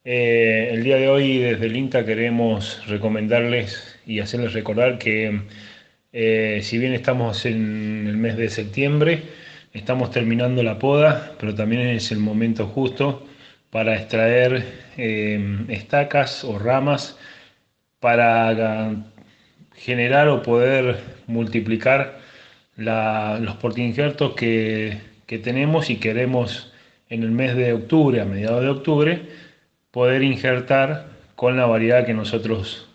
El día de hoy desde el INTA queremos recomendarles y hacerles recordar que si bien estamos en el mes de septiembre, estamos terminando la poda, pero también es el momento justo para extraer estacas o ramas para generar o poder multiplicar los portainjertos que tenemos y queremos en el mes de octubre, a mediados de octubre, poder injertar con la variedad que nosotros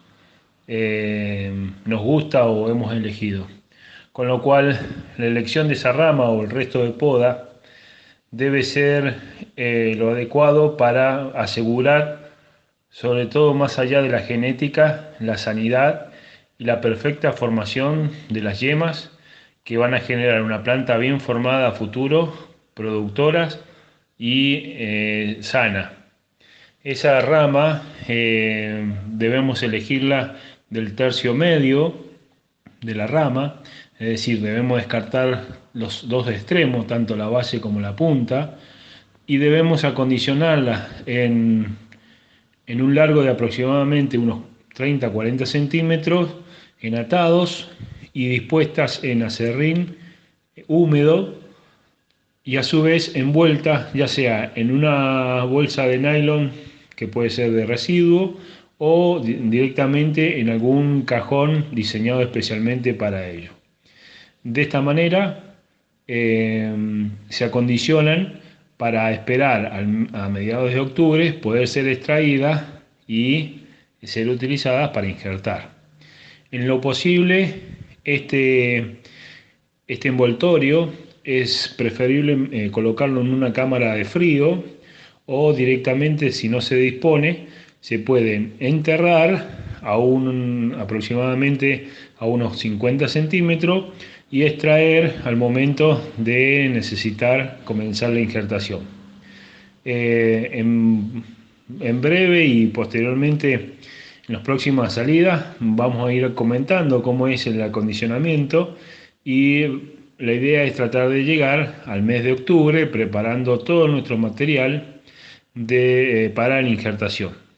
nos gusta o hemos elegido. Con lo cual, la elección de esa rama o el resto de poda debe ser lo adecuado para asegurar, sobre todo más allá de la genética, la sanidad y la perfecta formación de las yemas que van a generar una planta bien formada a futuro, productoras y sana. Esa rama debemos elegirla del tercio medio de la rama, es decir, debemos descartar los dos extremos, tanto la base como la punta, y debemos acondicionarla en un largo de aproximadamente unos 30-40 centímetros, enatados y dispuestas en acerrín húmedo y a su vez envuelta ya sea en una bolsa de nylon que puede ser de residuo o directamente en algún cajón diseñado especialmente para ello. De esta manera se acondicionan para esperar a mediados de octubre poder ser extraídas y ser utilizadas para injertar. En lo posible, este envoltorio es preferible colocarlo en una cámara de frío o directamente, si no se dispone, se pueden enterrar aproximadamente a unos 50 centímetros y extraer al momento de necesitar comenzar la injertación. En breve y posteriormente en las próximas salidas vamos a ir comentando cómo es el acondicionamiento y la idea es tratar de llegar al mes de octubre preparando todo nuestro material para la injertación.